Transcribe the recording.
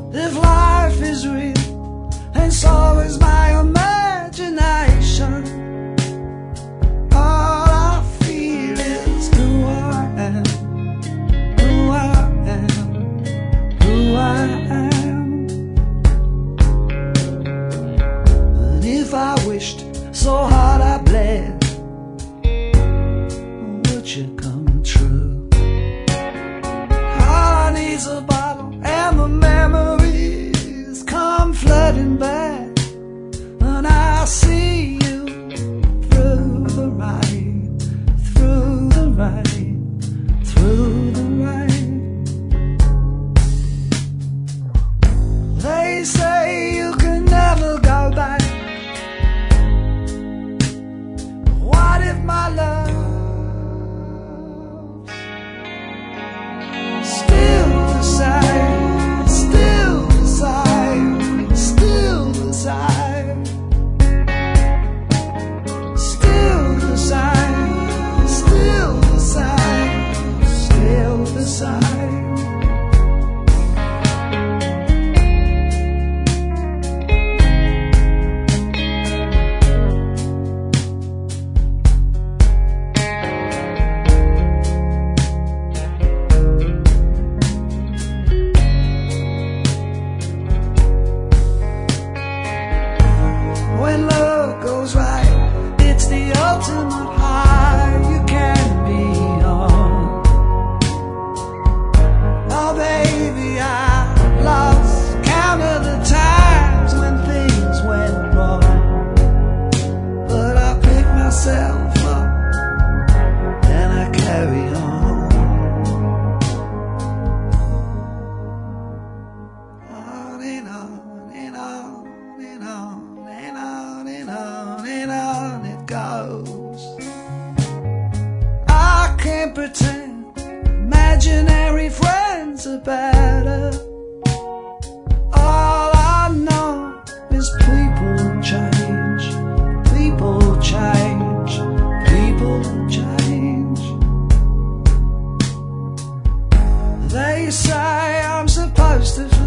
if life is real, and so is my imagination. All I feel is who I am, who I am, who I am. And if I wished so hard I bled, would you come true? All I need's a bottle and the memories come flooding back, and I see you through the rain, through the rain, through the rain. They say you can never go back. What if my love still the same, still the same, still the same, still the same, still the same, still the same. When love goes right, it's the ultimate high you can be on. Oh baby, I lost count of the times when things went wrong, but I pick myself up and I carry on. On and on and on and on and on and on and on it goes. I can't pretend imaginary friends are better. All I know is people change, people change, people change. They say I'm supposed to